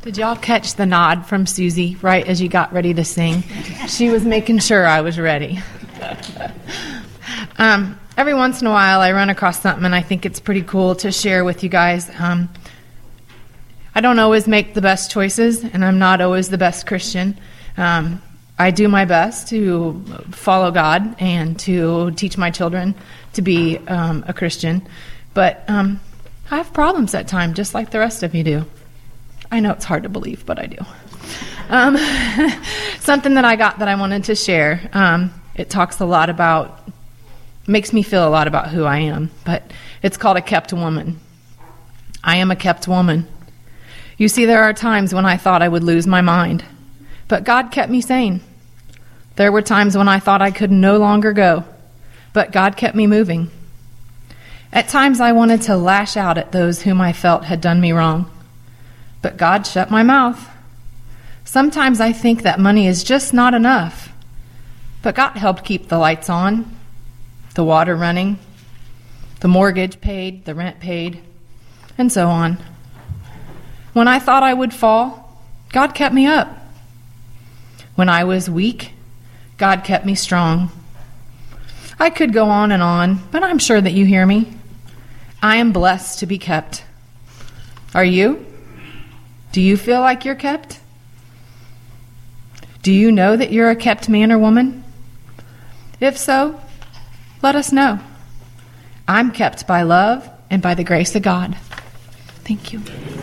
Did y'all catch the nod from Susie right as you got ready to sing? She was making sure I was ready. Every once in a while, I run across something, and I think it's pretty cool to share with you guys. I don't always make the best choices, and I'm not always the best Christian. I do my best to follow God and to teach my children to be a Christian. But I have problems at times, just like the rest of you do. I know it's hard to believe, but I do. Something that I got that I wanted to share. It talks a lot about, makes me feel a lot about who I am, but it's called A Kept Woman. I am a kept woman. You see, there are times when I thought I would lose my mind, but God kept me sane. There were times when I thought I could no longer go, but God kept me moving. At times I wanted to lash out at those whom I felt had done me wrong, but God shut my mouth. Sometimes I think that money is just not enough, but God helped keep the lights on, the water running, the mortgage paid, the rent paid, and so on. When I thought I would fall, God kept me up. When I was weak, God kept me strong. I could go on, but I'm sure that you hear me. I am blessed to be kept. Are you? Do you feel like you're kept? Do you know that you're a kept man or woman? If so, let us know. I'm kept by love and by the grace of God. Thank you.